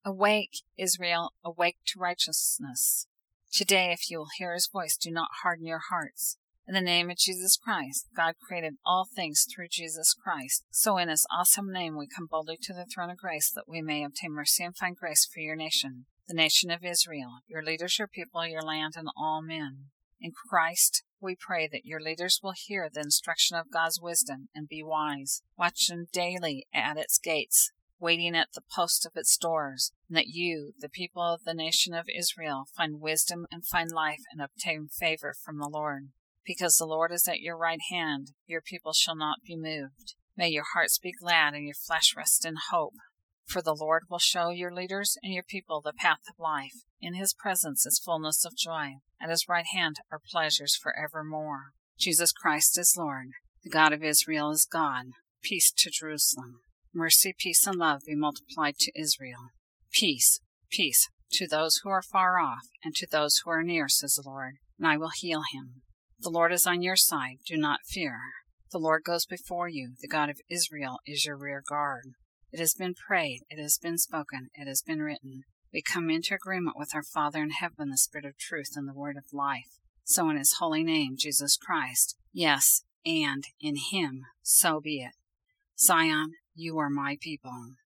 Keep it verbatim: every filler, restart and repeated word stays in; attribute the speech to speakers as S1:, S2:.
S1: Awake, Israel, awake to righteousness. Today, if you will hear his voice, do not harden your hearts. In the name of Jesus Christ, God created all things through Jesus Christ. So in his awesome name we come boldly to the throne of grace that we may obtain mercy and find grace for your nation, the nation of Israel, your leaders, your people, your land, and all men. In Christ, we pray that your leaders will hear the instruction of God's wisdom and be wise, watching daily at its gates, waiting at the post of its doors, and that you, the people of the nation of Israel, find wisdom and find life and obtain favor from the Lord. Because the Lord is at your right hand, your people shall not be moved. May your hearts be glad and your flesh rest in hope. For the Lord will show your leaders and your people the path of life. In his presence is fullness of joy. At his right hand are pleasures forevermore. Jesus Christ is Lord. The God of Israel is God. Peace to Jerusalem. Mercy, peace, and love be multiplied to Israel. Peace, peace to those who are far off and to those who are near, says the Lord, and I will heal him. The Lord is on your side. Do not fear. The Lord goes before you. The God of Israel is your rear guard. It has been prayed. It has been spoken. It has been written. We come into agreement with our Father in heaven, the Spirit of truth and the Word of life. So in his holy name, Jesus Christ, yes, and in him, so be it. Zion, you are my people.